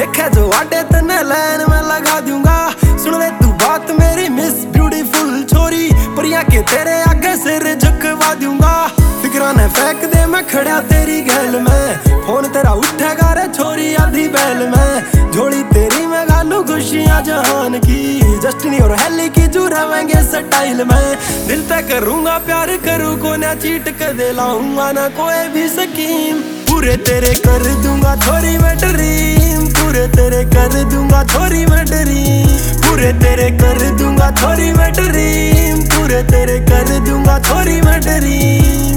देखे जो आटे तने लाइन में लगा दूंगा। सुन ले तू बात मेरी मिस ब्यूटीफुल छोरी, परिया के तेरे आगे सिर झुकवा दूंगा। फिक्रा ने फेंक दे मैं खड़ा तेरी गैल में, फोन तेरा उठेगा रे छोरी आधी बैल में। झोली तेरी मैं गालू खुशियां जहान की, जस्टिनी और हेली की जो रहेंगे स्टाइल में। दिल पे करूंगा प्यार करूँ को ना चीट कर दे लाऊंगा ना कोई भी स्कीम। पूरे तेरे कर दूंगा छोरी मैं ड्रीम, पूरे तेरे कर दूंगा छोरी मैं ड्रीम, पूरे तेरे कर दूंगा छोरी मैं ड्रीम, पूरे तेरे कर दूंगा छोरी मैं ड्रीम।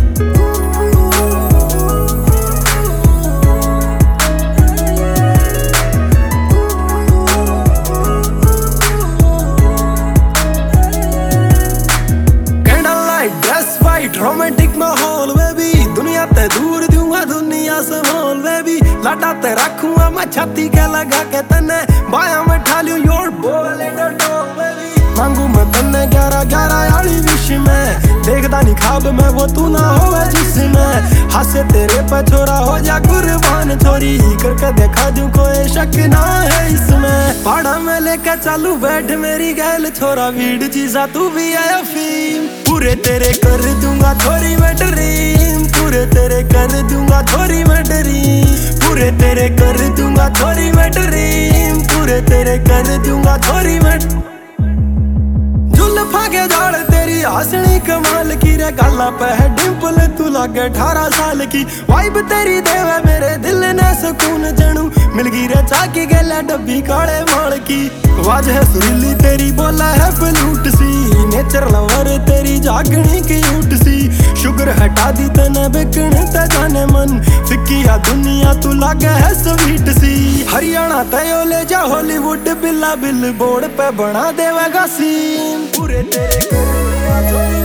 रोमांटिक माहौल में भी दुनिया ते दूर दूंगा दुनिया से माहौल में भी। लाटा ते रखूंगा मैं छाती के लगा के तने, बाया में ठालू योर बोल मांगू मैं तन्ने 11-11 वाली विश में। देखदा नहीं ख्वाब में वो तू ना होवे जिसमें, हासे तेरे पे छोरा हो जा कुर्बान छोरी, करके देखा दूं कोई शक ना है इसमें। पहाड़ा में लेके चालू बैठ मेरी गैल छोरा, वीड चीजा तू भी आया फीम। पूरे तेरे कर दूंगा छोरी मैं ड्रीम, पूरे तेरे कर दूंगा छोरी मैं ड्रीम, पूरे तेरे कर दूंगा छोरी मैं ड्रीम, पूरे तेरे कर दूंगा छोरी मैं। जुल्फा के जाड़ तेरी हंसनी कमाल की रे, गाला पे है डिंपल तू लागे 18 साल की। वाइब तेरी देवे मेरे दिल ने सुकून जनू, मिल गई रे चाकी गला डब्बी काले माल की। आवाज है सुरीली तेरी बोला है फ्लूट सी, नेचर लवर तेरी जागनी की ऊट सी। शुगर हटा दी तने बिकन ते जाने मन, फिक्की या दुनिया तू लागे है स्वीट सी। हरियाणा तयो ले जा हॉलीवुड बिल्ला बिल बोर्ड पे बना देवेगा सीन। पूरे तेरे कर